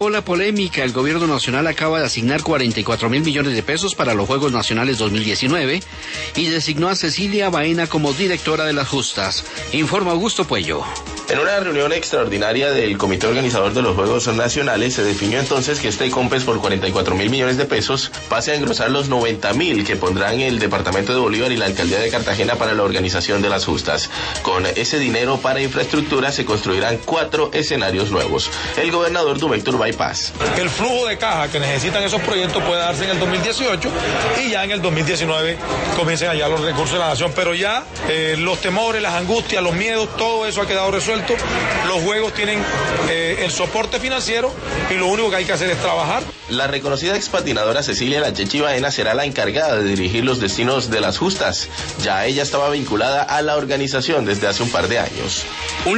Por la polémica, el gobierno nacional acaba de asignar 44.000 millones de pesos para los Juegos Nacionales 2019 y designó a Cecilia Baena como directora de las justas. Informa Augusto Puello. En una reunión extraordinaria del comité organizador de los Juegos Nacionales se definió entonces que este COMPES por 44.000 millones de pesos pase a engrosar los 90.000 que pondrán el departamento de Bolívar y la alcaldía de Cartagena para la organización de las justas. Con ese dinero para infraestructura se construirán 4 escenarios nuevos. El gobernador Dumector Bypass. El flujo de caja que necesitan esos proyectos puede darse en el 2018 y ya en el 2019 comiencen allá los recursos de la nación, pero ya los temores, las angustias, los miedos, todo eso ha quedado resuelto. Los juegos tienen el soporte financiero y lo único que hay que hacer es trabajar. La reconocida expatinadora Cecilia La Chechi Baena será la encargada de dirigir los destinos de las justas. Ya ella estaba vinculada a la organización desde hace un par de años.